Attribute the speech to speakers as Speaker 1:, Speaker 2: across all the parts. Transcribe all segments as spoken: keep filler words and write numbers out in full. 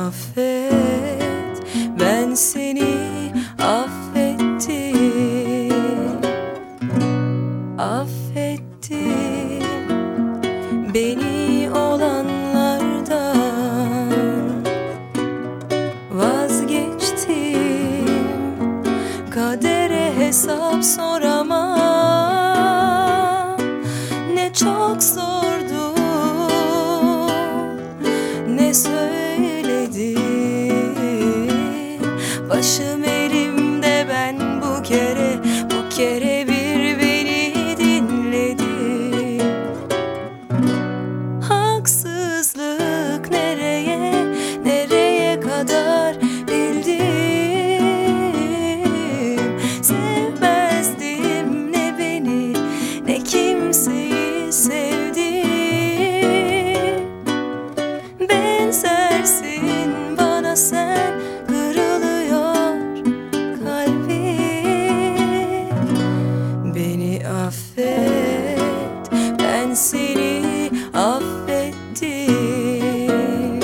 Speaker 1: affet, ben seni affettim, affettim. Beni olanlardan vazgeçtim, kadere hesap soramam. Ne çok sordu, ne söyledim. Başım elimde, ben bu kere, bu kere bir beni dinledim. Haksızlık nereye, nereye kadar bildim. Sevmezdim ne beni, ne kimseyi sevdim. Benzersin bana sen, kırılıyor kalbim. Beni affet, ben seni affettim.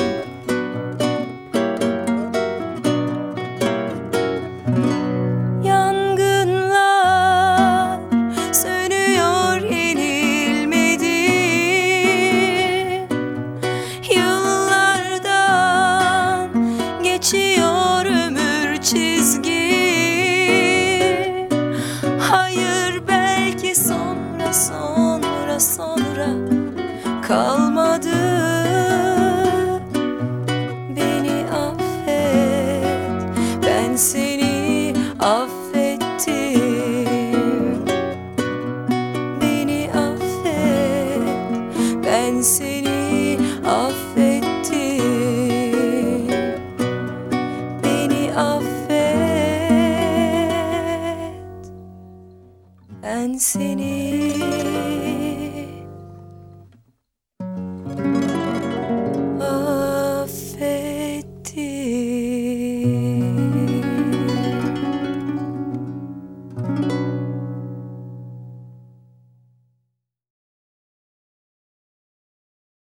Speaker 1: Yangınlar sönüyor, yenilmedi. Yıllardan geçiyor ömür çizgi. Hayır, belki sonra, sonra, sonra kalmadı. Beni affet, ben seni affettim. Beni affet, ben seni affettim. Beni affet, ben seni